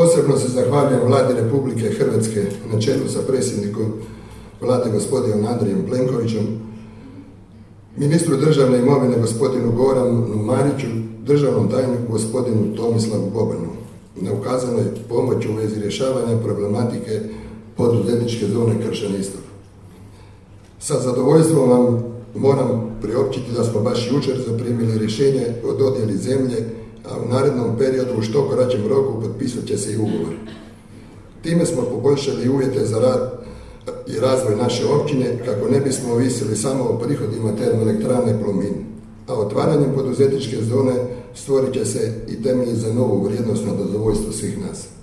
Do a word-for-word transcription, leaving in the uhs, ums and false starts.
Posebno se zahvaljujem Vladi Republike Hrvatske na čelu sa predsjednikom Vlade gospodinom Andrejem Plenkovićem, ministru državne imovine gospodinu Goranu Mariću, državnom tajniku gospodinu Tomislavu Bobanu na ukazanoj pomoći u vezi rješavanja problematike poduzetničke zone Kršan Istok. Sa zadovoljstvom vam moram priopćiti da smo baš jučer zaprimili rješenje o dodjeli zemlje, a u narednom periodu u što kraćem roku potpisat će se i ugovor. Time smo poboljšali uvjete za rad i razvoj naše općine kako ne bismo ovisili samo o prihodima termoelektrane Plomin, a otvaranjem poduzetničke zone stvorit će se i temelji za novu vrijednost na zadovoljstvo svih nas.